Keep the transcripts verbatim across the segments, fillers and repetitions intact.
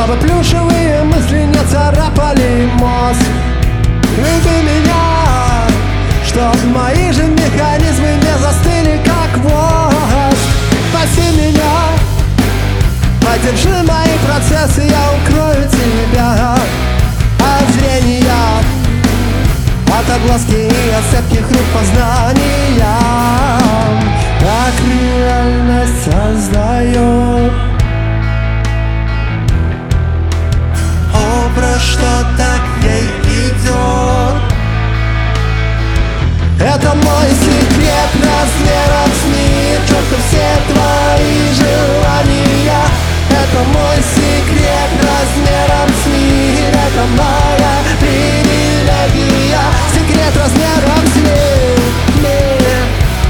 чтобы плюшевые мысли не царапали мозг. Люби меня, чтоб мои же механизмы не застыли, как воск. Спаси меня, поддержи мои процессы, я укрою тебя от зрения, от огласки и от цепких рук познания. Так реальность создает образ, что так ей идет. Это мой секрет размером с мир, чертов все твои желания. Это мой секрет размером с мир, это моя привилегия. Секрет размером с мир, мир.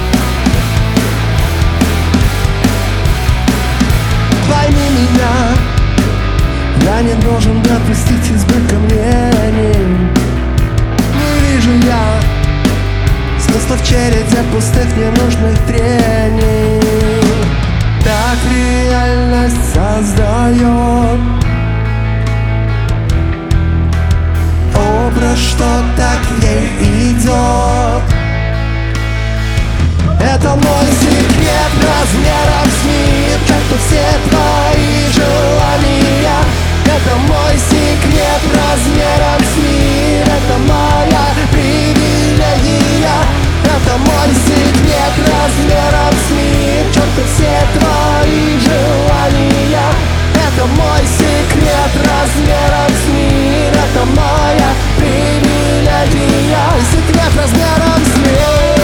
Пойми меня, я не должен допустить избытка мнений. Не вижу я смысла в череде пустых ненужных трений. Так реальность создает образ, что так ей идет. Это мой секрет размером с мир, черту все твои желания. Это мой секрет размером с мир, это моя привилегия. Это мой секрет размером с мир, черту все твои желания. Это мой секрет размером с мир, это моя привилегия. Секрет размером с мир.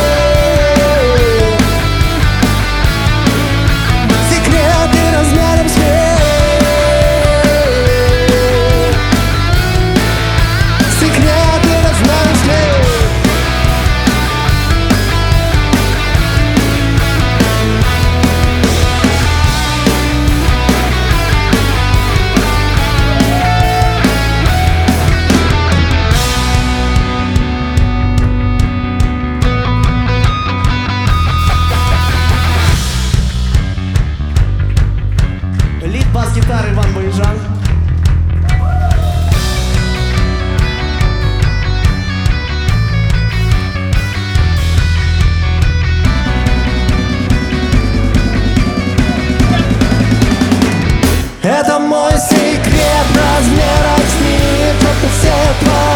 Секреты размером с мир. Секреты размером с мир. Бас-гитары Иван Боежан. Это мой секрет размером с мир, только все твои